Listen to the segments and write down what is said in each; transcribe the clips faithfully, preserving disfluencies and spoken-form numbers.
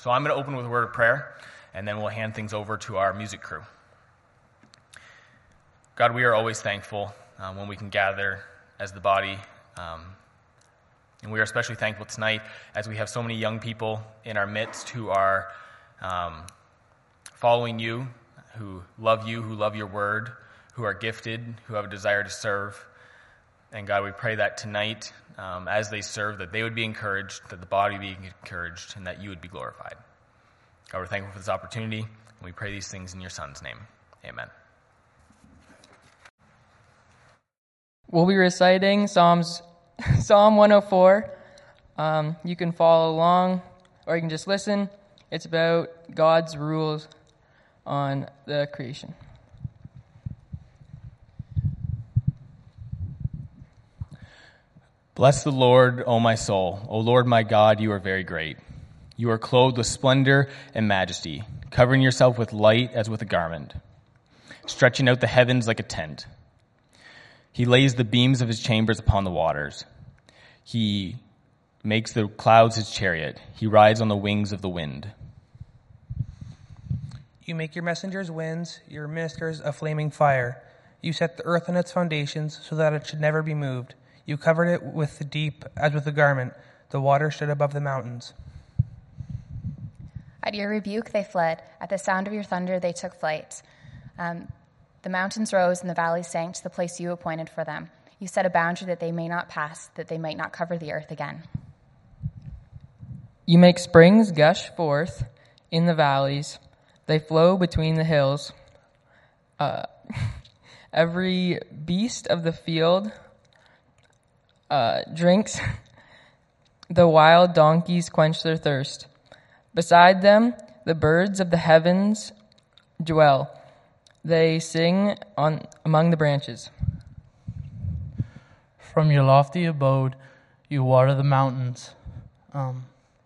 So I'm going to open with a word of prayer, and then we'll hand things over to our music crew. God, we are always thankful um, when we can gather as the body, um, and we are especially thankful tonight as we have so many young people in our midst who are um, following you, who love you, who love your word, who are gifted, who have a desire to serve. And God, we pray that tonight, um, as they serve, that they would be encouraged, that the body be encouraged, and that you would be glorified. God, we're thankful for this opportunity, and we pray these things in your Son's name. Amen. We'll be reciting Psalms, Psalm one oh four. Um, you can follow along, or you can just listen. It's about God's rules on the creation. Bless the Lord, O my soul. O Lord my God, you are very great. You are clothed with splendor and majesty, covering yourself with light as with a garment, stretching out the heavens like a tent. He lays the beams of his chambers upon the waters. He makes the clouds his chariot. He rides on the wings of the wind. You make your messengers winds, your ministers a flaming fire. You set the earth on its foundations so that it should never be moved. You covered it with the deep as with a garment. The water stood above the mountains. At your rebuke they fled. At the sound of your thunder they took flight. Um, the mountains rose and the valleys sank to the place you appointed for them. You set a boundary that they may not pass, that they might not cover the earth again. You make springs gush forth in the valleys. They flow between the hills. Uh, every beast of the field uh, drinks. The wild donkeys quench their thirst. Beside them, the birds of the heavens dwell. They sing on among the branches. From your lofty abode, you water the mountains. Um,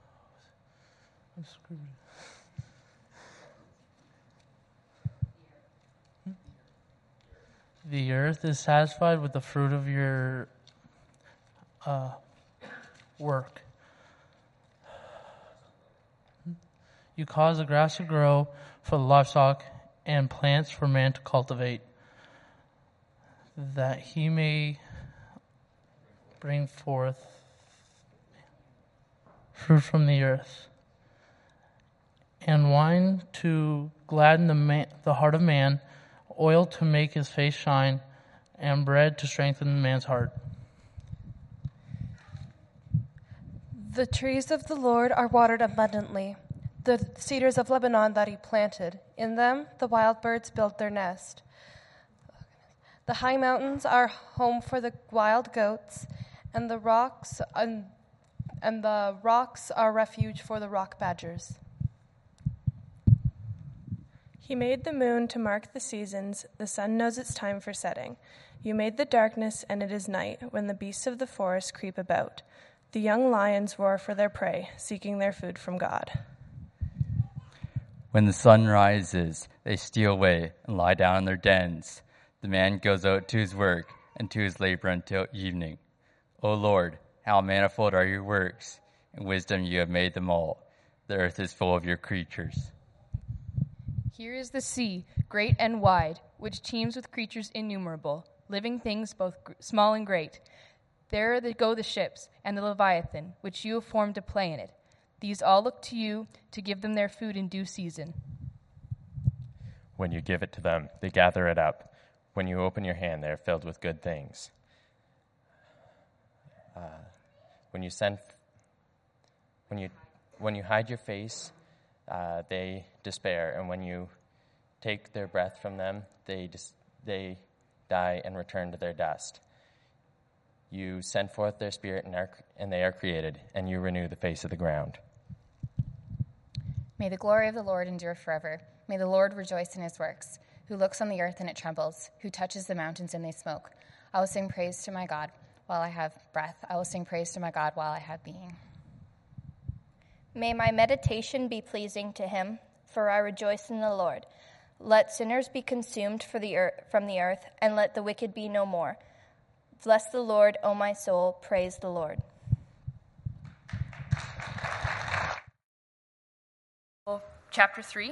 the earth is satisfied with the fruit of your uh, work. You cause the grass to grow for the livestock and plants for man to cultivate, that he may bring forth fruit from the earth, and wine to gladden the, man, the heart of man, oil to make his face shine, and bread to strengthen man's heart. The trees of the Lord are watered abundantly, the cedars of Lebanon that he planted. In them the wild birds build their nest. The high mountains are home for the wild goats, and the rocks and, and the rocks are refuge for the rock badgers. He made the moon to mark the seasons. The sun knows its time for setting. You made the darkness, and it is night, when the beasts of the forest creep about. The young lions roar for their prey, seeking their food from God. When the sun rises, they steal away and lie down in their dens. The man goes out to his work and to his labor until evening. O Lord, how manifold are your works! In wisdom you have made them all. The earth is full of your creatures. Here is the sea, great and wide, which teems with creatures innumerable, living things both g- small and great. There go the ships and the Leviathan, which you have formed to play in it. These all look to you to give them their food in due season. When you give it to them, they gather it up. When you open your hand, they are filled with good things. Uh, when you send, when you, when you hide your face, uh, they despair, and when you take their breath from them, they dis- they die and return to their dust. You send forth their spirit, and, are, and they are created, and you renew the face of the ground. May the glory of the Lord endure forever. May the Lord rejoice in his works, who looks on the earth and it trembles, who touches the mountains and they smoke. I will sing praise to my God while I have breath. I will sing praise to my God while I have being. May my meditation be pleasing to him, for I rejoice in the Lord. Let sinners be consumed for the earth, from the earth, and let the wicked be no more. Bless the Lord, O my soul. Praise the Lord. Well, chapter three.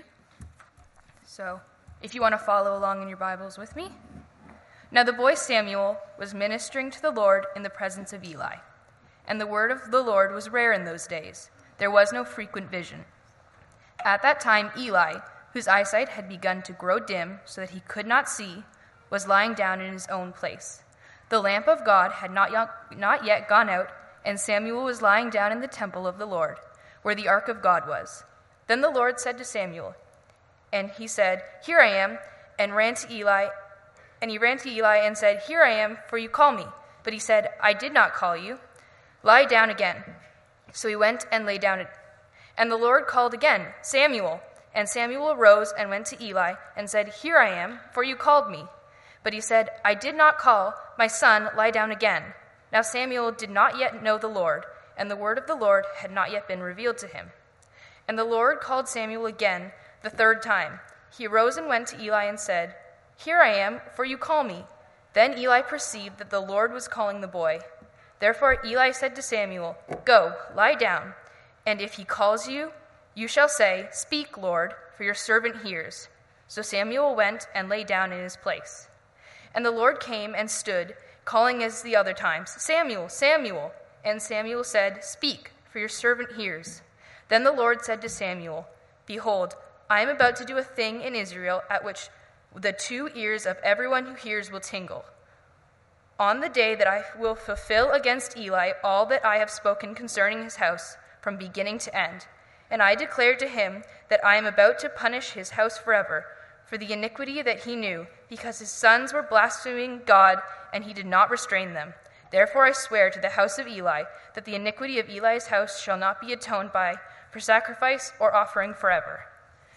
So, if you want to follow along in your Bibles with me. Now the boy Samuel was ministering to the Lord in the presence of Eli. And the word of the Lord was rare in those days. There was no frequent vision. At that time, Eli, whose eyesight had begun to grow dim so that he could not see, was lying down in his own place. The lamp of God had not, y- not yet gone out, and Samuel was lying down in the temple of the Lord, where the ark of God was. Then the Lord said to Samuel, and he said, "Here I am," and ran to Eli, and he ran to Eli and said, "Here I am, for you call me." But he said, "I did not call you. Lie down again." So he went and lay down. And the Lord called again, "Samuel." And Samuel arose and went to Eli and said, "Here I am, for you called me." But he said, "I did not call. My son, lie down again." Now Samuel did not yet know the Lord, and the word of the Lord had not yet been revealed to him. And the Lord called Samuel again the third time. He arose and went to Eli and said, "Here I am, for you call me." Then Eli perceived that the Lord was calling the boy. Therefore Eli said to Samuel, "Go, lie down, and if he calls you, you shall say, 'Speak, Lord, for your servant hears.'" So Samuel went and lay down in his place. And the Lord came and stood, calling as the other times, "Samuel, Samuel." And Samuel said, "Speak, for your servant hears." Then the Lord said to Samuel, "Behold, I am about to do a thing in Israel at which the two ears of everyone who hears will tingle. On the day that I will fulfill against Eli all that I have spoken concerning his house, from beginning to end. And I declare to him that I am about to punish his house forever for the iniquity that he knew, because his sons were blaspheming God, and he did not restrain them. Therefore I swear to the house of Eli that the iniquity of Eli's house shall not be atoned by for sacrifice or offering forever."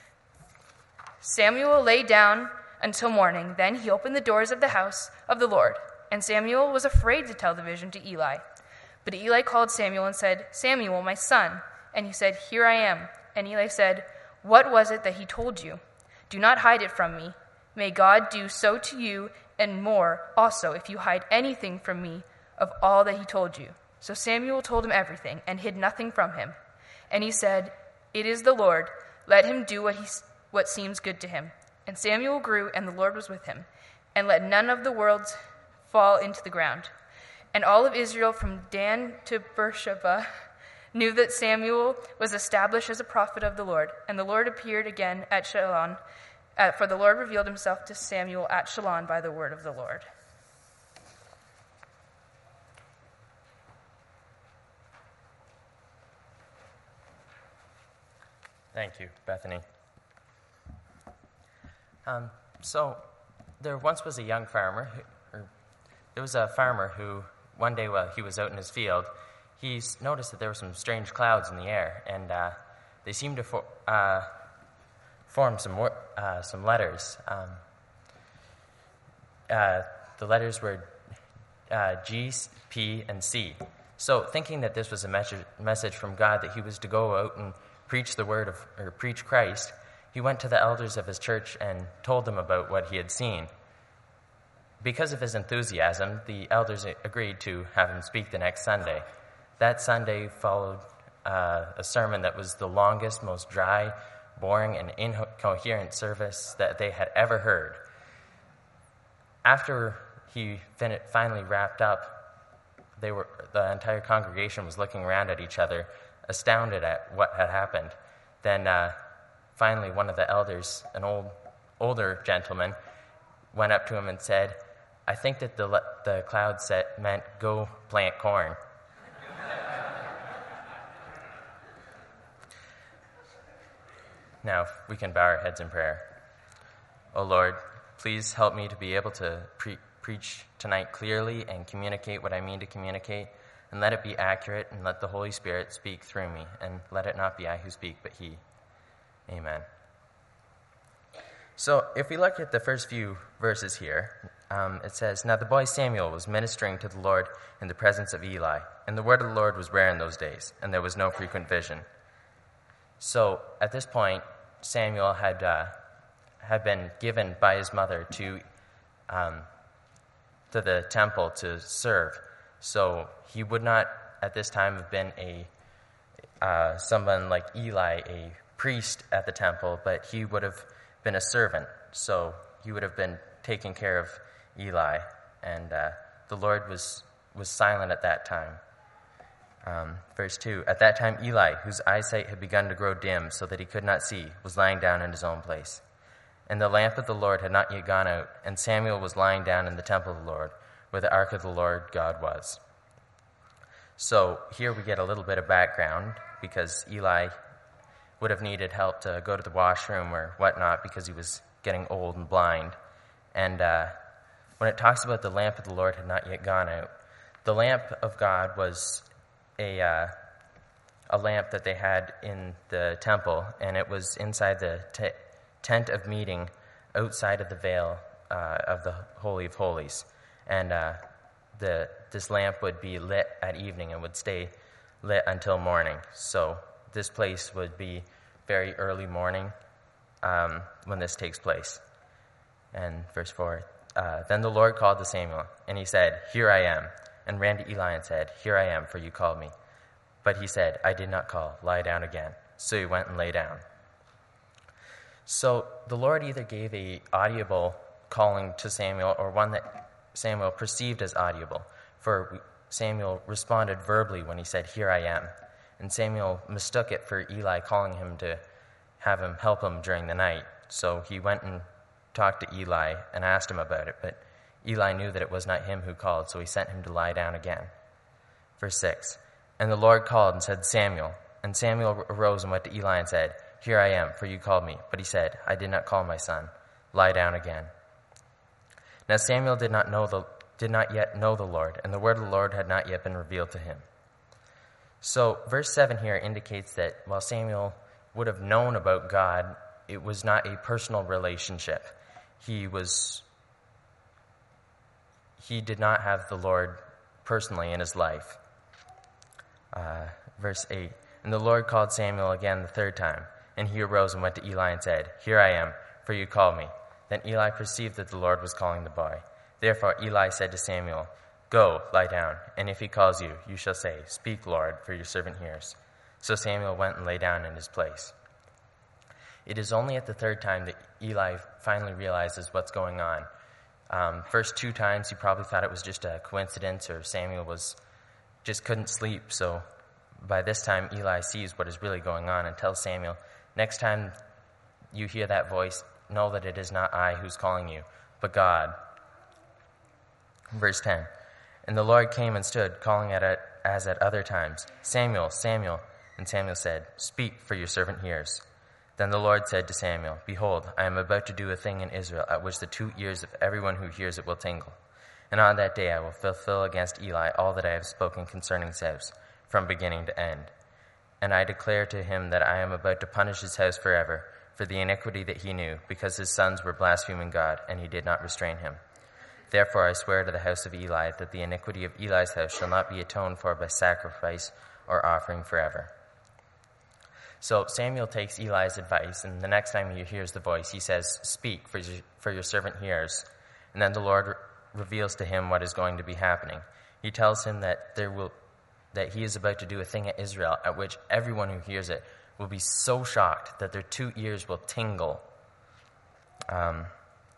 Samuel lay down until morning. Then he opened the doors of the house of the Lord, and Samuel was afraid to tell the vision to Eli. But Eli called Samuel and said, "Samuel, my son." And he said, "Here I am." And Eli said, "What was it that he told you? Do not hide it from me. May God do so to you and more also if you hide anything from me of all that he told you." So Samuel told him everything and hid nothing from him. And he said, "It is the Lord. Let him do what he what seems good to him." And Samuel grew, and the Lord was with him, and let none of the worlds fall into the ground. And all of Israel from Dan to Beersheba knew that Samuel was established as a prophet of the Lord. And the Lord appeared again at Shiloh, uh, for the Lord revealed himself to Samuel at Shiloh by the word of the Lord. Thank you, Bethany. Um, so, there once was a young farmer. Who, or there was a farmer who, one day while he was out in his field, he noticed that there were some strange clouds in the air, and uh, they seemed to for, uh, form some wor- uh, some letters. Um, uh, the letters were uh, G, P, and C. So, thinking that this was a message, message from God that he was to go out and preach the word of, or preach Christ, he went to the elders of his church and told them about what he had seen. Because of his enthusiasm, the elders agreed to have him speak the next Sunday. That Sunday followed uh, a sermon that was the longest, most dry, boring, and incoherent service that they had ever heard. After he fin- finally wrapped up, they were the entire congregation was looking around at each other, astounded at what had happened. Then uh, finally one of the elders, an old, older gentleman, went up to him and said, "I think that the, the cloud set meant go plant corn." Now, we can bow our heads in prayer. O Lord, please help me to be able to pre- preach tonight clearly and communicate what I mean to communicate, and let it be accurate, and let the Holy Spirit speak through me, and let it not be I who speak, but he. Amen. So, if we look at the first few verses here, um, it says, "Now the boy Samuel was ministering to the Lord in the presence of Eli, and the word of the Lord was rare in those days, and there was no frequent vision." So, at this point, Samuel had uh, had been given by his mother to um, to the temple to serve. So he would not, at this time, have been a uh, someone like Eli, a priest at the temple, but he would have been a servant. So he would have been taking care of Eli. And uh, the Lord was, was silent at that time. Um, verse two, at that time Eli, whose eyesight had begun to grow dim so that he could not see, was lying down in his own place. And the lamp of the Lord had not yet gone out, and Samuel was lying down in the temple of the Lord, where the ark of the Lord God was. So here we get a little bit of background, because Eli would have needed help to go to the washroom or whatnot because he was getting old and blind. And uh, when it talks about the lamp of the Lord had not yet gone out, the lamp of God was a uh, a lamp that they had in the temple, and it was inside the t- tent of meeting outside of the veil uh, of the Holy of Holies. And uh, the this lamp would be lit at evening and would stay lit until morning. So this place would be very early morning um, when this takes place. And verse four, uh, then the Lord called to Samuel, and he said, here I am, and ran to Eli and said, here I am, for you called me. But he said, I did not call, lie down again. So he went and lay down. So the Lord either gave a audible calling to Samuel or one that Samuel perceived as audible. For Samuel responded verbally when he said, here I am. And Samuel mistook it for Eli calling him to have him help him during the night. So he went and talked to Eli and asked him about it. But Eli knew that it was not him who called, so he sent him to lie down again. Verse six, and the Lord called and said, Samuel. And Samuel arose and went to Eli and said, here I am, for you called me. But he said, I did not call, my son. Lie down again. Now Samuel did not know the did not yet know the Lord, and the word of the Lord had not yet been revealed to him. So verse seven here indicates that while Samuel would have known about God, it was not a personal relationship. He was he did not have the Lord personally in his life. Uh, verse eight, and the Lord called Samuel again the third time, and he arose and went to Eli and said, here I am, for you called me. Then Eli perceived that the Lord was calling the boy. Therefore Eli said to Samuel, go, lie down, and if he calls you, you shall say, speak, Lord, for your servant hears. So Samuel went and lay down in his place. It is only at the third time that Eli finally realizes what's going on. Um, first two times he probably thought it was just a coincidence, or Samuel was just couldn't sleep. So by this time Eli sees what is really going on and tells Samuel, next time you hear that voice, know that it is not I who's calling you, but God. Verse ten, and the Lord came and stood, calling at it as at other times, Samuel, Samuel. And Samuel said, speak, for your servant hears. Then the Lord said to Samuel, behold, I am about to do a thing in Israel at which the two ears of everyone who hears it will tingle. And on that day I will fulfill against Eli all that I have spoken concerning his house, from beginning to end. And I declare to him that I am about to punish his house forever for the iniquity that he knew, because his sons were blaspheming God, and he did not restrain him. Therefore I swear to the house of Eli that the iniquity of Eli's house shall not be atoned for by sacrifice or offering forever. So Samuel takes Eli's advice, and the next time he hears the voice, he says, speak, for your, for your servant hears. And then the Lord re- reveals to him what is going to be happening. He tells him that there will, that he is about to do a thing at Israel at which everyone who hears it will be so shocked that their two ears will tingle. Um,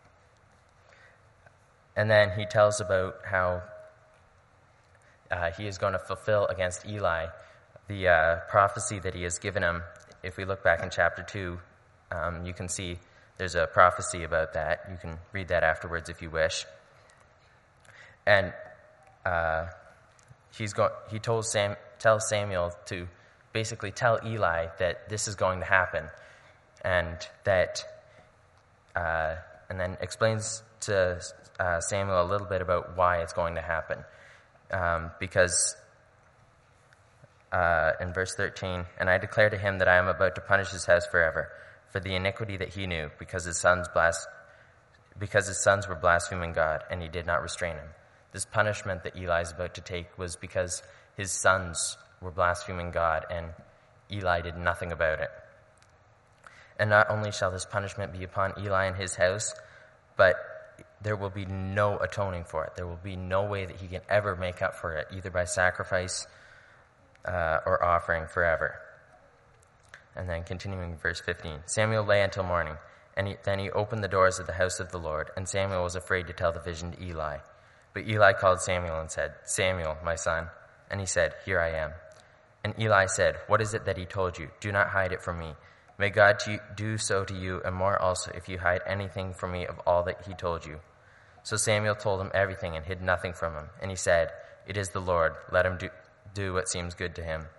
and then he tells about how uh, he is going to fulfill against Eli the uh, prophecy that he has given him. If we look back in chapter two, um, you can see there's a prophecy about that. You can read that afterwards if you wish. And uh, he's go- he told Sam- tells Samuel to basically tell Eli that this is going to happen, and that, uh, and then explains to uh, Samuel a little bit about why it's going to happen, um, because. Uh, in verse thirteen, and I declare to him that I am about to punish his house forever for the iniquity that he knew, because his sons blas- because his sons were blaspheming God, and he did not restrain him. This punishment that Eli is about to take was because his sons were blaspheming God, and Eli did nothing about it. And not only shall this punishment be upon Eli and his house, but there will be no atoning for it. There will be no way that he can ever make up for it, either by sacrifice Uh, or offering forever. And then continuing verse fifteen. Samuel lay until morning, and he, then he opened the doors of the house of the Lord, and Samuel was afraid to tell the vision to Eli. But Eli called Samuel and said, Samuel, my son. And he said, Here I am. And Eli said, What is it that he told you? Do not hide it from me. May God to, do so to you, and more also, if you hide anything from me of all that he told you. So Samuel told him everything and hid nothing from him. And he said, It is the Lord. Let him do, do what seems good to him.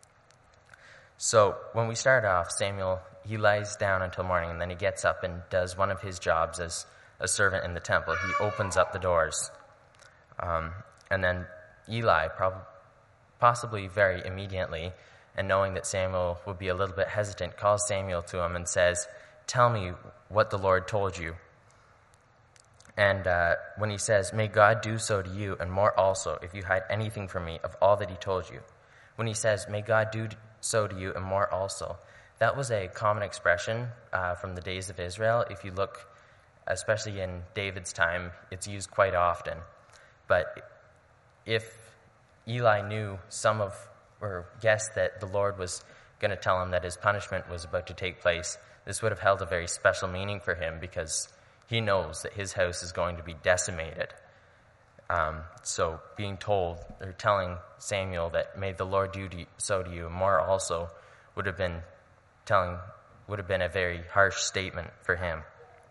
So when we start off, Samuel, he lies down until morning, and then he gets up and does one of his jobs as a servant in the temple. He opens up the doors. Um, and then Eli, prob- possibly very immediately, and knowing that Samuel would be a little bit hesitant, calls Samuel to him and says, Tell me what the Lord told you. And uh, when he says, May God do so to you, and more also, if you hide anything from me of all that he told you. When he says, May God do so to you, and more also, that was a common expression uh, from the days of Israel. If you look, especially in David's time, it's used quite often. But if Eli knew some of, or guessed that the Lord was going to tell him that his punishment was about to take place, this would have held a very special meaning for him, because he knows that his house is going to be decimated. Um, so being told, or telling Samuel that may the Lord do to, so to you, and more also, would have been telling, would have been a very harsh statement for him.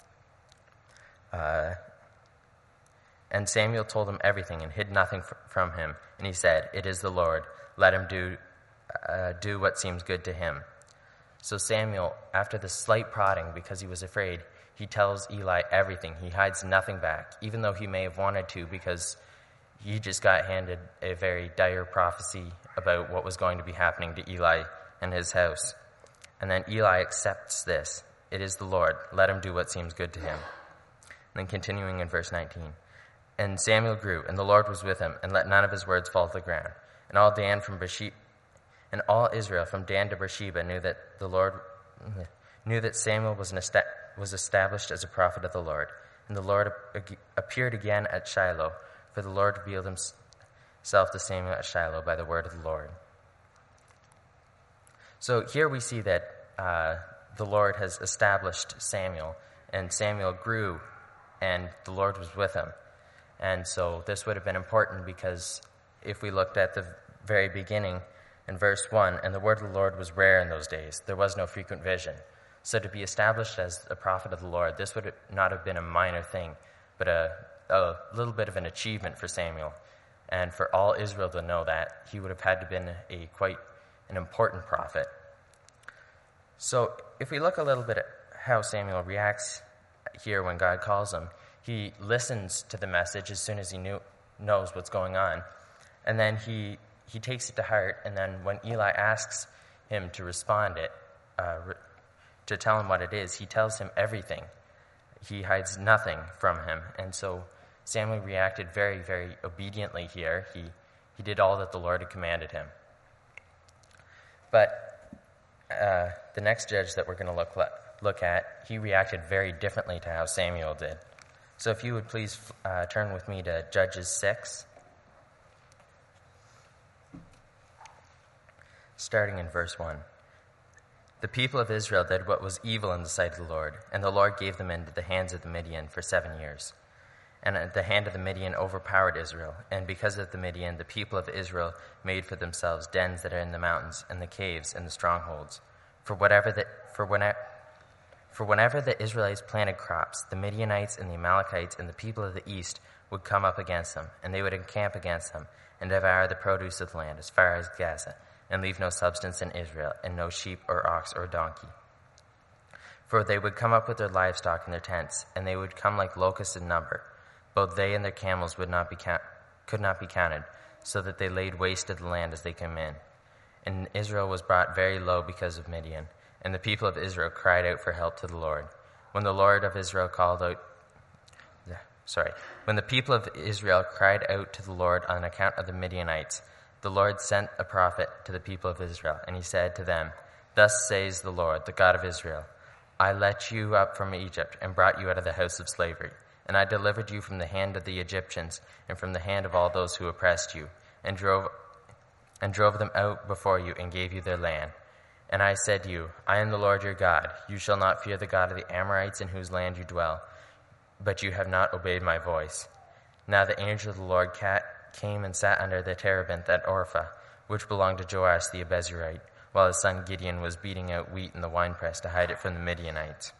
Uh, and Samuel told him everything and hid nothing f- from him. And he said, It is the Lord. Let him do uh, do what seems good to him. So Samuel, after the slight prodding, because he was afraid, he tells Eli everything. He hides nothing back, even though he may have wanted to, because he just got handed a very dire prophecy about what was going to be happening to Eli and his house. And then Eli accepts this. It is the Lord. Let him do what seems good to him. And then continuing in verse nineteen. And Samuel grew, and the Lord was with him, and let none of his words fall to the ground. And all Dan from Beersheba, and all Israel from Dan to Beersheba knew that the Lord knew that Samuel was an esta- was established as a prophet of the Lord. And the Lord appeared again at Shiloh, for the Lord revealed himself to Samuel at Shiloh by the word of the Lord. So here we see that uh, the Lord has established Samuel, and Samuel grew, and the Lord was with him. And so this would have been important, because if we looked at the very beginning in verse one, and the word of the Lord was rare in those days, there was no frequent vision. So to be established as a prophet of the Lord, this would not have been a minor thing, but a, a little bit of an achievement for Samuel. And for all Israel to know that, he would have had to have been a quite an important prophet. So if we look a little bit at how Samuel reacts here when God calls him, he listens to the message as soon as he knew, knows what's going on. And then he, he takes it to heart, and then when Eli asks him to respond it, uh, re- to tell him what it is, he tells him everything. He hides nothing from him. And so Samuel reacted very, very obediently here. He, he did all that the Lord had commanded him. But uh, the next judge that we're going to look, look at, he reacted very differently to how Samuel did. So if you would please uh, turn with me to Judges six, starting in verse one. The people of Israel did what was evil in the sight of the Lord, and the Lord gave them into the hands of the Midian for seven years. And the hand of the Midian overpowered Israel, and because of the Midian, the people of Israel made for themselves dens that are in the mountains, and the caves, and the strongholds. For whatever the, for whenever, for whenever the Israelites planted crops, the Midianites and the Amalekites and the people of the east would come up against them, and they would encamp against them, and devour the produce of the land as far as Gaza, and leave no substance in Israel, and no sheep or ox or donkey. For they would come up with their livestock in their tents, and they would come like locusts in number. Both they and their camels would not be count- could not be counted, so that they laid waste to the land as they came in. And Israel was brought very low because of Midian, and the people of Israel cried out for help to the Lord. When the Lord of Israel called out, sorry, when the people of Israel cried out to the Lord on account of the Midianites, the Lord sent a prophet to the people of Israel, and he said to them, Thus says the Lord, the God of Israel, I let you up from Egypt and brought you out of the house of slavery, and I delivered you from the hand of the Egyptians and from the hand of all those who oppressed you, and drove and drove them out before you and gave you their land. And I said to you, I am the Lord your God. You shall not fear the God of the Amorites in whose land you dwell. But you have not obeyed my voice. Now the angel of the Lord came and sat under the terebinth at Orpha, which belonged to Joash the Abiezrite, while his son Gideon was beating out wheat in the winepress to hide it from the Midianites.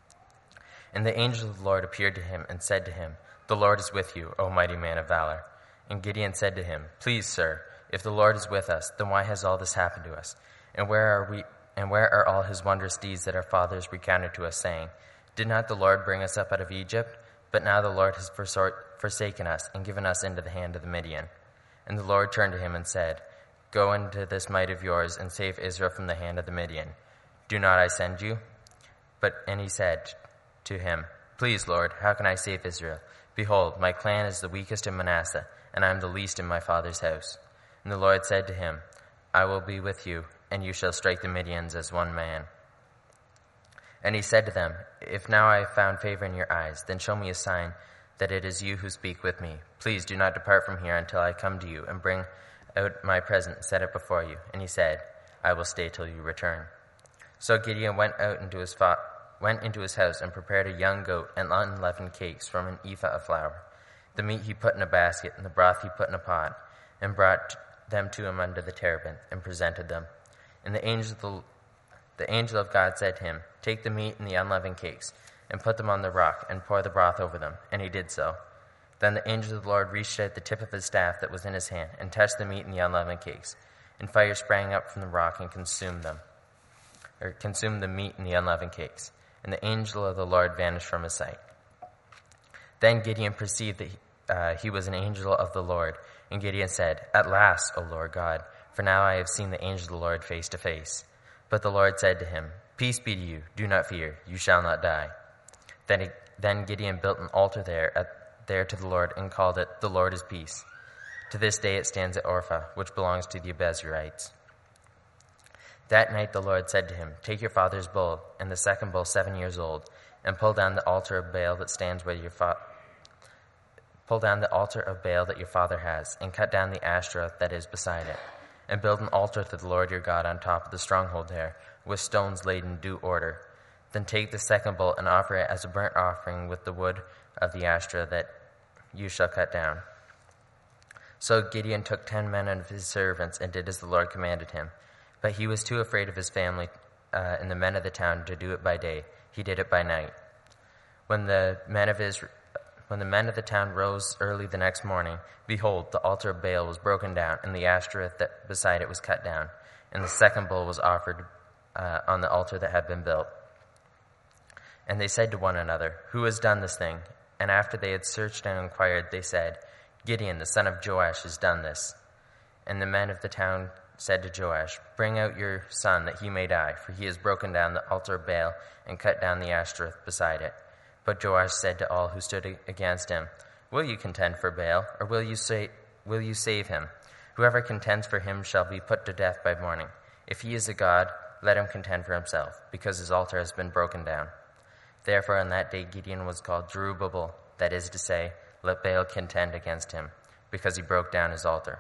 And the angel of the Lord appeared to him and said to him, The Lord is with you, O mighty man of valor. And Gideon said to him, Please, sir, if the Lord is with us, then why has all this happened to us? And where are we? And where are all his wondrous deeds that our fathers recounted to us, saying, Did not the Lord bring us up out of Egypt? But now the Lord has forsaken us and given us into the hand of the Midian. And the Lord turned to him and said, Go into this might of yours and save Israel from the hand of the Midian. Do not I send you? But and he said to him, Please, Lord, how can I save Israel? Behold, my clan is the weakest in Manasseh, and I am the least in my father's house. And the Lord said to him, I will be with you, and you shall strike the Midians as one man. And he said to them, If now I have found favor in your eyes, then show me a sign that it is you who speak with me. Please do not depart from here until I come to you and bring out my present and set it before you. And he said, I will stay till you return. So Gideon went out into his fa- went into his house and prepared a young goat and unleavened cakes from an ephah of flour. The meat he put in a basket, and the broth he put in a pot, and brought them to him under the terebinth, and presented them. And the angel of the, the angel of God said to him, Take the meat and the unleavened cakes, and put them on the rock, and pour the broth over them. And he did so. Then the angel of the Lord reached out the tip of his staff that was in his hand, and touched the meat and the unleavened cakes. And fire sprang up from the rock and consumed them, or consumed the meat and the unleavened cakes. And the angel of the Lord vanished from his sight. Then Gideon perceived that he, uh, he was an angel of the Lord. And Gideon said, At last, O Lord God, for now I have seen the angel of the Lord face to face. But the Lord said to him, Peace be to you, do not fear, you shall not die. Then, he, then Gideon built an altar there, at, there to the Lord, and called it, The Lord is Peace. To this day it stands at Orpha, which belongs to the Abiezrites. That night the Lord said to him, Take your father's bull, and the second bull seven years old, and pull down the altar of Baal that stands where your fa- pull down the altar of Baal that your father has, and cut down the Ashtoreth that is beside it, and build an altar to the Lord your God on top of the stronghold there, with stones laid in due order. Then take the second bull and offer it as a burnt offering with the wood of the Ashtoreth that you shall cut down. So Gideon took ten men of his servants and did as the Lord commanded him. But he was too afraid of his family uh, and the men of the town to do it by day. He did it by night. When the men of Israel, when the men of the town rose early the next morning, behold, the altar of Baal was broken down, and the Ashtoreth that beside it was cut down, and the second bull was offered uh, on the altar that had been built. And they said to one another, Who has done this thing? And after they had searched and inquired, they said, Gideon, the son of Joash, has done this. And the men of the town said to Joash, Bring out your son that he may die, for he has broken down the altar of Baal and cut down the Ashtoreth beside it. But Joash said to all who stood against him, Will you contend for Baal, or will you say, will you save him? Whoever contends for him shall be put to death by morning. If he is a god, let him contend for himself, because his altar has been broken down. Therefore on that day Gideon was called Jerubbaal, that is to say, Let Baal contend against him, because he broke down his altar.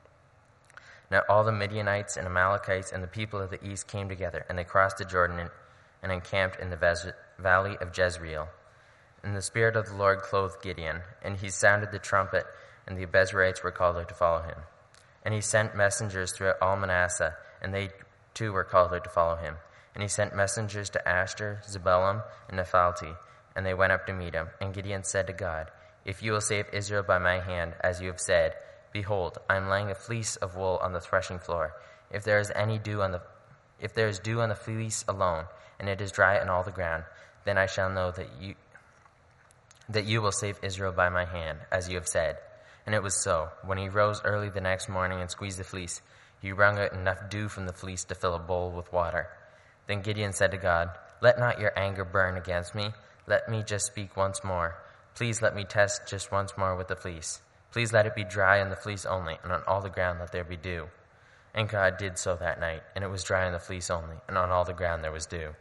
Now all the Midianites and Amalekites and the people of the east came together, and they crossed the Jordan and encamped in the valley of Jezreel. And the Spirit of the Lord clothed Gideon, and he sounded the trumpet, and the Abiezrites were called out to follow him. And he sent messengers throughout all Manasseh, and they too were called out to follow him. And he sent messengers to Asher, Zebulun, and Naphtali, and they went up to meet him. And Gideon said to God, If you will save Israel by my hand, as you have said, behold, I am laying a fleece of wool on the threshing floor. If there is any dew on the, if there is dew on the fleece alone, and it is dry on all the ground, then I shall know that you, that you will save Israel by my hand, as you have said. And it was so. When he rose early the next morning and squeezed the fleece, he wrung out enough dew from the fleece to fill a bowl with water. Then Gideon said to God, Let not your anger burn against me. Let me just speak once more. Please let me test just once more with the fleece. Please let it be dry on the fleece only, and on all the ground let there be dew. And God did so that night, and it was dry on the fleece only, and on all the ground there was dew.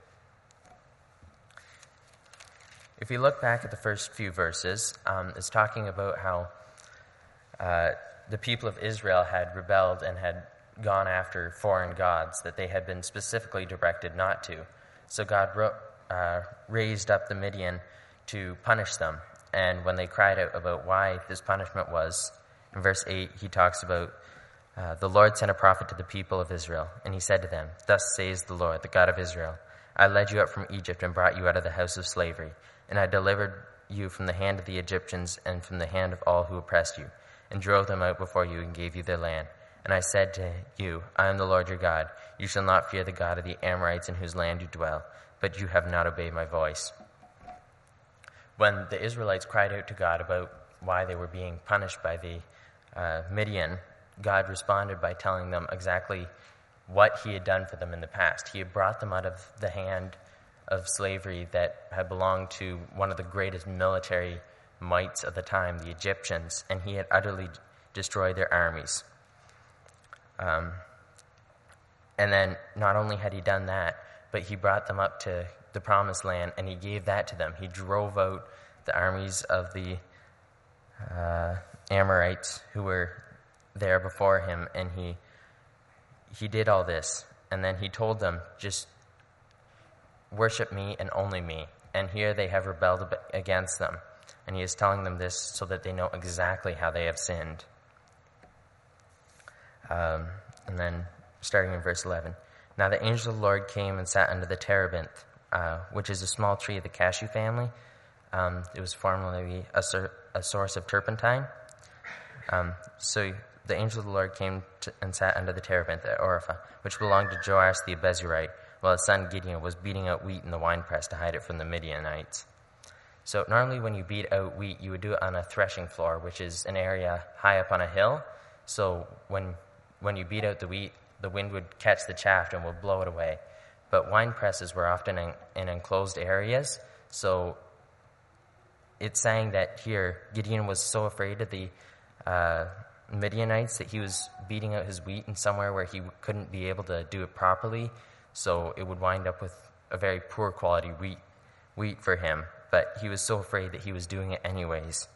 If you look back at the first few verses, um, it's talking about how uh, the people of Israel had rebelled and had gone after foreign gods that they had been specifically directed not to. So God ro- uh, raised up the Midian to punish them. And when they cried out about why this punishment was, in verse eight, he talks about, uh, the Lord sent a prophet to the people of Israel, and he said to them, thus says the Lord, the God of Israel, I led you up from Egypt and brought you out of the house of slavery, and I delivered you from the hand of the Egyptians and from the hand of all who oppressed you, and drove them out before you and gave you their land. And I said to you, I am the Lord your God. You shall not fear the God of the Amorites in whose land you dwell, but you have not obeyed my voice. When the Israelites cried out to God about why they were being punished by the uh, Midian, God responded by telling them exactly what he had done for them in the past. He had brought them out of the hand of slavery that had belonged to one of the greatest military mights of the time, the Egyptians, and he had utterly destroyed their armies. Um, and then not only had he done that, but he brought them up to the promised land, and he gave that to them. He drove out the armies of the uh, Amorites who were there before him, and he he did all this. And then he told them, just worship me and only me. And here they have rebelled against them. And he is telling them this so that they know exactly how they have sinned. Um, and then starting in verse eleven. Now the angel of the Lord came and sat under the terebinth, uh, which is a small tree of the cashew family. Um, it was formerly a, sur- a source of turpentine. Um, so the angel of the Lord came to, and sat under the terebinth at Orpha, which belonged to Joash the Abezerite, while his son Gideon was beating out wheat in the winepress to hide it from the Midianites. So normally when you beat out wheat, you would do it on a threshing floor, which is an area high up on a hill. So when when you beat out the wheat, the wind would catch the chaff and would blow it away. But wine presses were often in, in enclosed areas, so it's saying that here Gideon was so afraid of the uh, Midianites that he was beating out his wheat in somewhere where he couldn't be able to do it properly, so it would wind up with a very poor quality wheat, wheat for him. But he was so afraid that he was doing it anyways.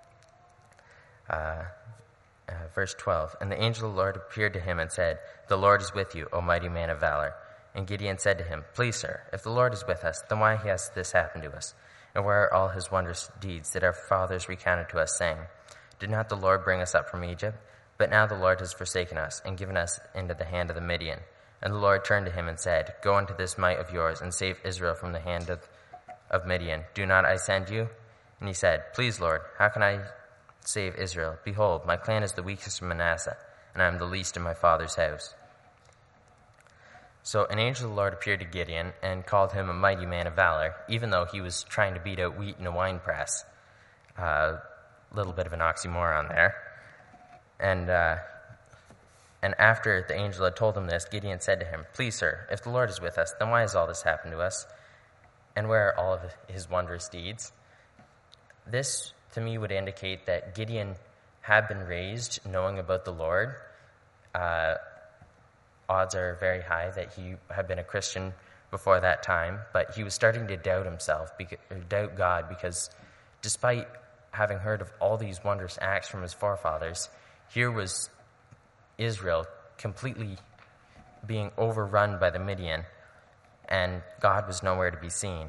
Uh, uh, verse twelve, and the angel of the Lord appeared to him and said, the Lord is with you, O mighty man of valor. And Gideon said to him, please, sir, if the Lord is with us, then why has this happened to us? And where are all his wondrous deeds that our fathers recounted to us, saying, did not the Lord bring us up from Egypt? But now the Lord has forsaken us and given us into the hand of the Midian. And the Lord turned to him and said, go into this might of yours and save Israel from the hand of, of Midian. Do not I send you? And he said, please, Lord, how can I save Israel? Behold, my clan is the weakest in Manasseh, and I am the least in my father's house. So an angel of the Lord appeared to Gideon and called him a mighty man of valor, even though he was trying to beat out wheat in a winepress. A uh, little bit of an oxymoron there. And uh, and after the angel had told him this, Gideon said to him, please, sir, if the Lord is with us, then why has all this happened to us? And where are all of his wondrous deeds? This, to me, would indicate that Gideon had been raised knowing about the Lord. Uh, odds are very high that he had been a Christian before that time, but he was starting to doubt himself, because, or doubt God, because despite having heard of all these wondrous acts from his forefathers, here was Israel completely being overrun by the Midian, and God was nowhere to be seen.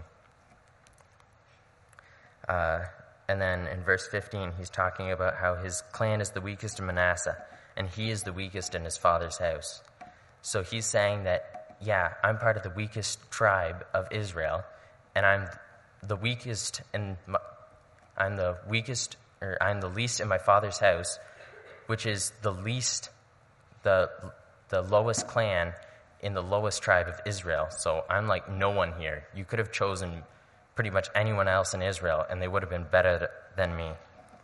Uh, and then in verse fifteen, he's talking about how his clan is the weakest in Manasseh, and he is the weakest in his father's house. So he's saying that, yeah, I'm part of the weakest tribe of Israel, and I'm the weakest in my, I'm the weakest, or I'm the least in my father's house, which is the least, the the lowest clan in the lowest tribe of Israel. So I'm like no one here. You could have chosen pretty much anyone else in Israel, and they would have been better than me.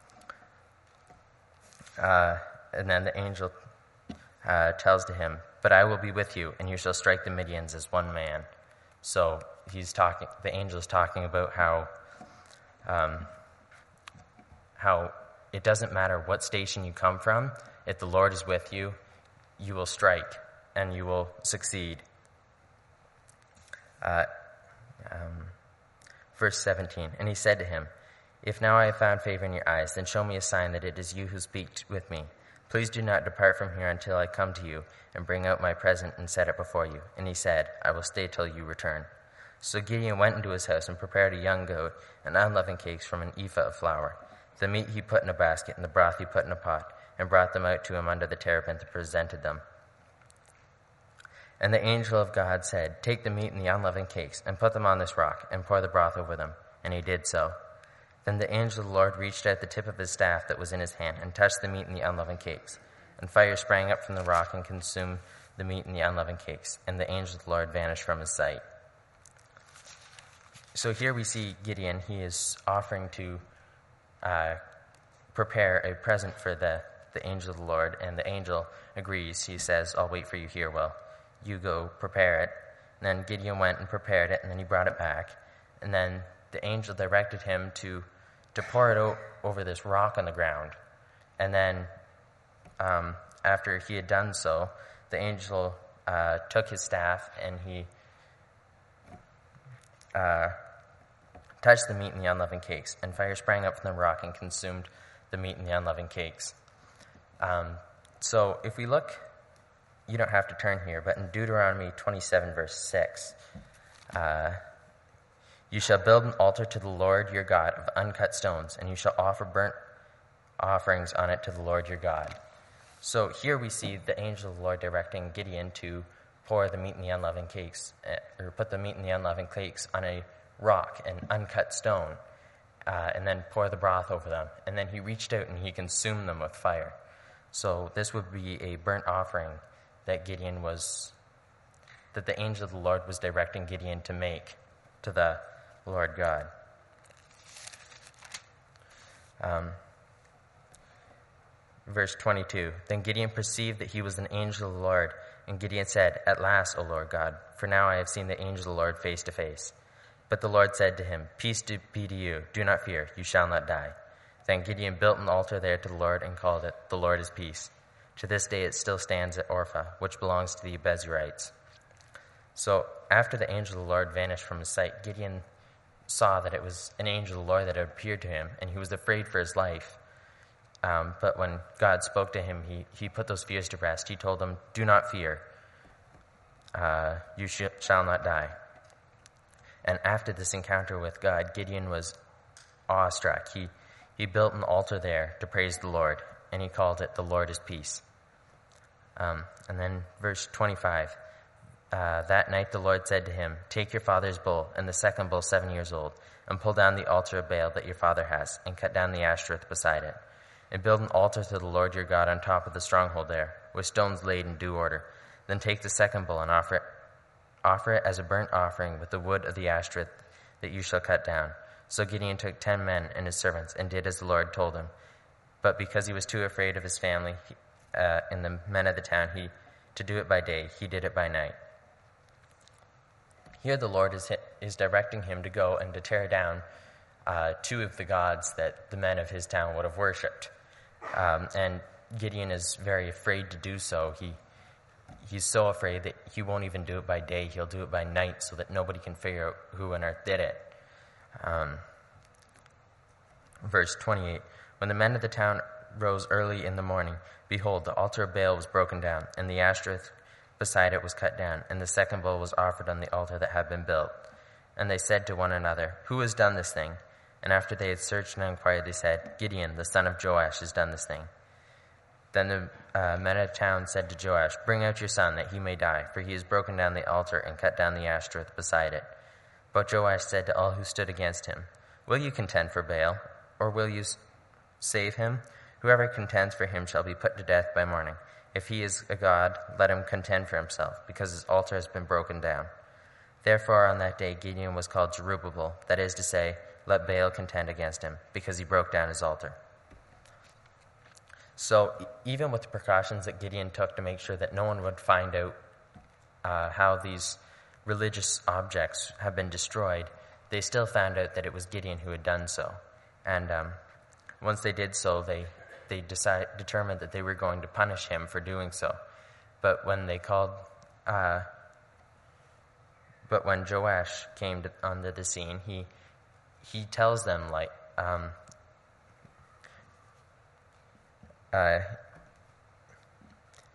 Uh, and then the angel uh, tells to him, but I will be with you, and you shall strike the Midians as one man. So he's talking. The angel is talking about how, um, how it doesn't matter what station you come from. If the Lord is with you, you will strike, and you will succeed. Uh, um, verse seventeen, and he said to him, if now I have found favor in your eyes, then show me a sign that it is you who speak with me. Please do not depart from here until I come to you and bring out my present and set it before you. And he said, I will stay till you return. So Gideon went into his house and prepared a young goat and unleavened cakes from an ephah of flour. The meat he put in a basket and the broth he put in a pot, and brought them out to him under the terebinth and presented them. And the angel of God said, Take the meat and the unleavened cakes, and put them on this rock, and pour the broth over them. And he did so. Then the angel of the Lord reached out the tip of his staff that was in his hand, and touched the meat and the unleavened cakes. And fire sprang up from the rock and consumed the meat and the unleavened cakes, and the angel of the Lord vanished from his sight. So here we see Gideon. He is offering to uh, prepare a present for the, the angel of the Lord, and the angel agrees. He says, I'll wait for you here. Well, you go prepare it. And then Gideon went and prepared it, and then he brought it back. And then the angel directed him to, to pour it o- over this rock on the ground. And then um, after he had done so, the angel uh, took his staff and he uh, touched the meat and the unleavened cakes. And fire sprang up from the rock and consumed the meat and the unleavened cakes. Um, so if we look... You don't have to turn here, but in Deuteronomy twenty-seven, verse six, uh, you shall build an altar to the Lord your God of uncut stones, and you shall offer burnt offerings on it to the Lord your God. So here we see the angel of the Lord directing Gideon to pour the meat and the unleavened cakes, or put the meat and the unleavened cakes on a rock, an uncut stone, uh, and then pour the broth over them. And then he reached out and he consumed them with fire. So this would be a burnt offering that Gideon was, that the angel of the Lord was directing Gideon to make to the Lord God. Um, verse twenty-two, Then Gideon perceived that he was an angel of the Lord, and Gideon said, At last, O Lord God, for now I have seen the angel of the Lord face to face. But the Lord said to him, Peace be to you, do not fear, you shall not die. Then Gideon built an altar there to the Lord and called it, The Lord is Peace. To this day it still stands at Orpha, which belongs to the Abiezrites. So after the angel of the Lord vanished from his sight, Gideon saw that it was an angel of the Lord that had appeared to him, and he was afraid for his life. Um, but when God spoke to him, he, he put those fears to rest. He told him, Do not fear. Uh, you sh- shall not die. And after this encounter with God, Gideon was awestruck. He, he built an altar there to praise the Lord, and he called it, The Lord is Peace. Um, and then verse twenty-five, uh, that night the Lord said to him, Take your father's bull, and the second bull seven years old, and pull down the altar of Baal that your father has, and cut down the Ashtoreth beside it. And build an altar to the Lord your God on top of the stronghold there, with stones laid in due order. Then take the second bull and offer it, offer it as a burnt offering with the wood of the Ashtoreth that you shall cut down. So Gideon took ten men and his servants, and did as the Lord told him. But because he was too afraid of his family he, uh, and the men of the town, he to do it by day, he did it by night. Here the Lord is, is directing him to go and to tear down uh, two of the gods that the men of his town would have worshipped. Um, and Gideon is very afraid to do so. He He's so afraid that he won't even do it by day. He'll do it by night so that nobody can figure out who on earth did it. Um, verse twenty-eight, When the men of the town rose early in the morning, behold, the altar of Baal was broken down, and the Ashtoreth beside it was cut down, and the second bull was offered on the altar that had been built. And they said to one another, Who has done this thing? And after they had searched and inquired, they said, Gideon, the son of Joash, has done this thing. Then the uh, men of the town said to Joash, Bring out your son, that he may die, for he has broken down the altar and cut down the Ashtoreth beside it. But Joash said to all who stood against him, Will you contend for Baal, or will you save him? Whoever contends for him shall be put to death by morning. If he is a god, let him contend for himself, because his altar has been broken down. Therefore on that day Gideon was called Jerubbaal, that is to say, Let Baal contend against him, because he broke down his altar. So even with the precautions that Gideon took to make sure that no one would find out uh, how these religious objects have been destroyed, they still found out that it was Gideon who had done so. And um, once they did so, they they decide, determined that they were going to punish him for doing so. But when they called, uh, but when Joash came to, onto the scene, he he tells them like. Um, Uh,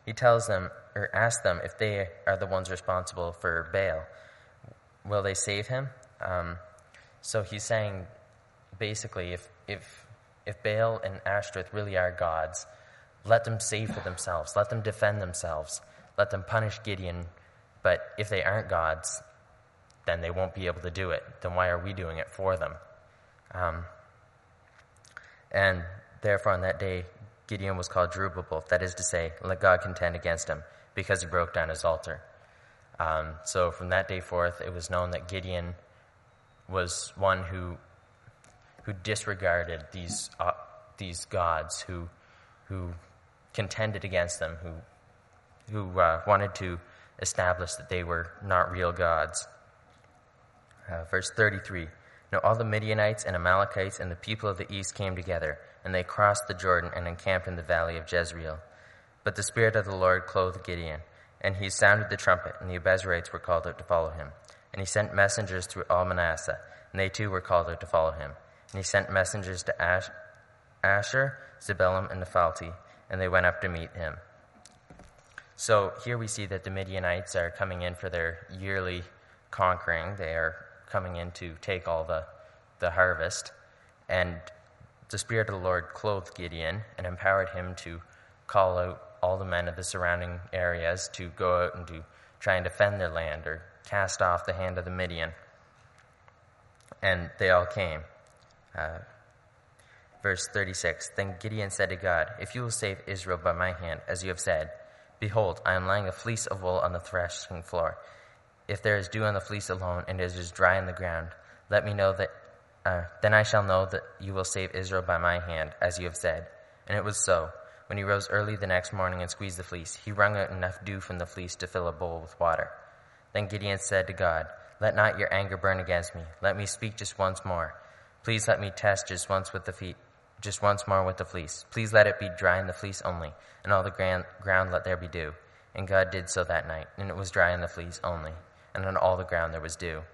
He tells them, or asks them, if they are the ones responsible for Baal. Will they save him? Um, so he's saying, basically, if if if Baal and Ashtoreth really are gods, let them save for themselves. Let them defend themselves. Let them punish Gideon. But if they aren't gods, then they won't be able to do it. Then why are we doing it for them? Um, and therefore, on that day, Gideon was called Jerubbaal, that is to say, let God contend against him, because he broke down his altar. Um, so from that day forth, it was known that Gideon was one who who disregarded these uh, these gods, who who contended against them, who who uh, wanted to establish that they were not real gods. Uh, verse thirty-three. Now all the Midianites and Amalekites and the people of the east came together, and they crossed the Jordan and encamped in the valley of Jezreel. But the Spirit of the Lord clothed Gideon, and he sounded the trumpet, and the Abiezrites were called out to follow him. And he sent messengers through all Manasseh, and they too were called out to follow him. And he sent messengers to Ash- Asher, Zebulun, and Naphtali, and they went up to meet him. So here we see that the Midianites are coming in for their yearly conquering. They are coming in to take all the, the harvest. And the Spirit of the Lord clothed Gideon and empowered him to call out all the men of the surrounding areas to go out and to try and defend their land or cast off the hand of the Midian. And they all came. Uh, verse thirty-six, Then Gideon said to God, If you will save Israel by my hand, as you have said, behold, I am laying a fleece of wool on the threshing floor. If there is dew on the fleece alone, and it is dry on the ground, let me know that, uh, then I shall know that you will save Israel by my hand, as you have said. And it was so. When he rose early the next morning and squeezed the fleece, he wrung out enough dew from the fleece to fill a bowl with water. Then Gideon said to God, Let not your anger burn against me. Let me speak just once more. Please let me test just once with the feet, just once more with the fleece. Please let it be dry in the fleece only, and all the ground, ground let there be dew. And God did so that night, and it was dry in the fleece only, and on all the ground there was dew.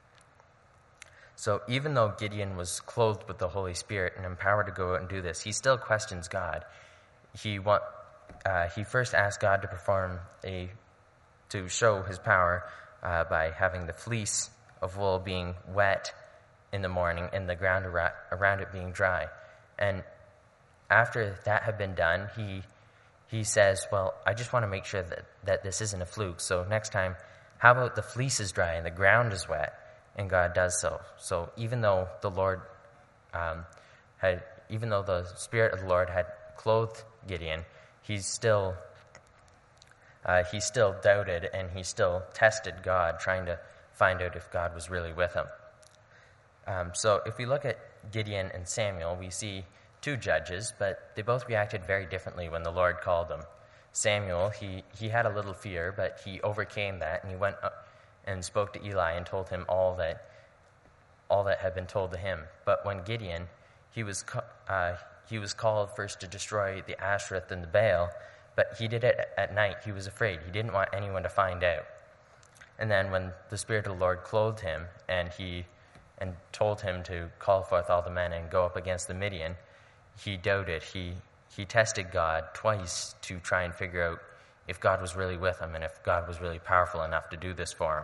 So even though Gideon was clothed with the Holy Spirit and empowered to go out and do this, he still questions God. He want, uh, he first asked God to perform a, to show his power uh, by having the fleece of wool being wet in the morning and the ground ar- around it being dry. And after that had been done, he he says, well, I just want to make sure that, that this isn't a fluke. So next time, how about the fleece is dry and the ground is wet? And God does so. So even though the Lord um, had, even though the Spirit of the Lord had clothed Gideon, he still uh, he still doubted, and he still tested God, trying to find out if God was really with him. Um, so if we look at Gideon and Samuel, we see two judges, but they both reacted very differently when the Lord called them. Samuel, he, he had a little fear, but he overcame that, and he went up and spoke to Eli and told him all that all that had been told to him. But when Gideon, he was uh, he was called first to destroy the Ashtoreth and the Baal, but he did it at night. He was afraid. He didn't want anyone to find out. And then when the Spirit of the Lord clothed him, and he and told him to call forth all the men and go up against the Midian, he doubted. He he tested God twice to try and figure out if God was really with him and if God was really powerful enough to do this for him.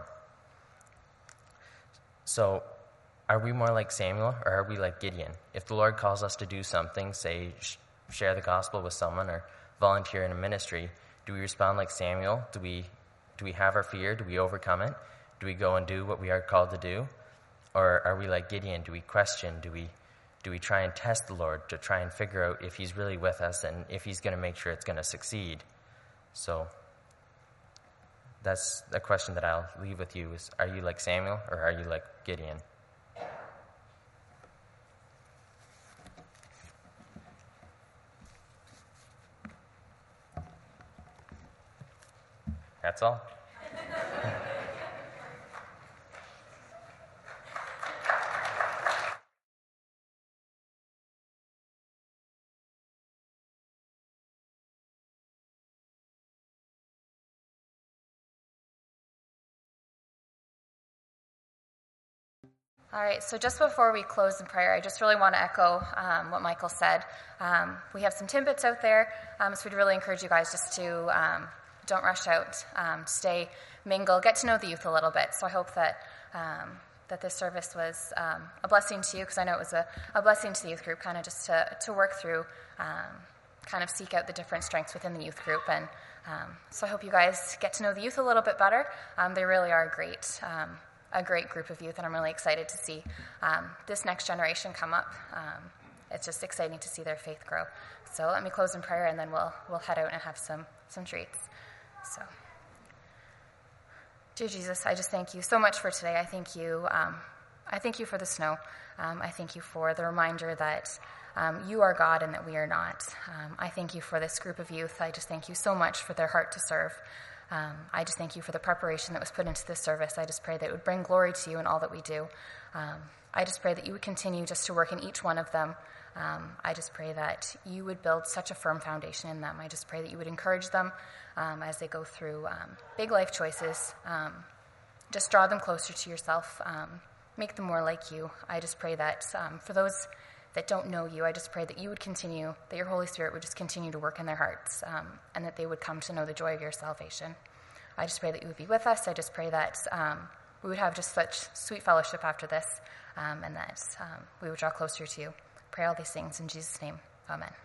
So, are we more like Samuel, or are we like Gideon? If the Lord calls us to do something, say sh- share the gospel with someone or volunteer in a ministry, do we respond like Samuel? Do we do we have our fear? Do we overcome it? Do we go and do what we are called to do? Or are we like Gideon? Do we question? Do we do we try and test the Lord to try and figure out if he's really with us and if he's going to make sure it's going to succeed? So that's a question that I'll leave with you is, are you like Samuel or are you like Gideon? That's all. All right, so just before we close in prayer, I just really want to echo um, what Michael said. Um, we have some Timbits out there, um, so we'd really encourage you guys just to um, don't rush out, um, stay, mingle, get to know the youth a little bit. So I hope that um, that this service was um, a blessing to you, because I know it was a, a blessing to the youth group, kind of just to, to work through, um, kind of seek out the different strengths within the youth group. And um, so I hope you guys get to know the youth a little bit better. Um, they really are great. Um, a great group of youth, and I'm really excited to see um, this next generation come up. Um, it's just exciting to see their faith grow. So let me close in prayer, and then we'll we'll head out and have some some treats. So, dear Jesus, I just thank you so much for today. I thank you. Um, I thank you for the snow. Um, I thank you for the reminder that um, you are God and that we are not. Um, I thank you for this group of youth. I just thank you so much for their heart to serve. Um, I just thank you for the preparation that was put into this service. I just pray that it would bring glory to you in all that we do. Um, I just pray that you would continue just to work in each one of them. Um, I just pray that you would build such a firm foundation in them. I just pray that you would encourage them um, as they go through um, big life choices. Um, just draw them closer to yourself. Um, make them more like you. I just pray that um, for those that don't know you, I just pray that you would continue, that your Holy Spirit would just continue to work in their hearts, um, and that they would come to know the joy of your salvation. I just pray that you would be with us. I just pray that um, we would have just such sweet fellowship after this, um, and that um, we would draw closer to you. Pray all these things in Jesus' name. Amen.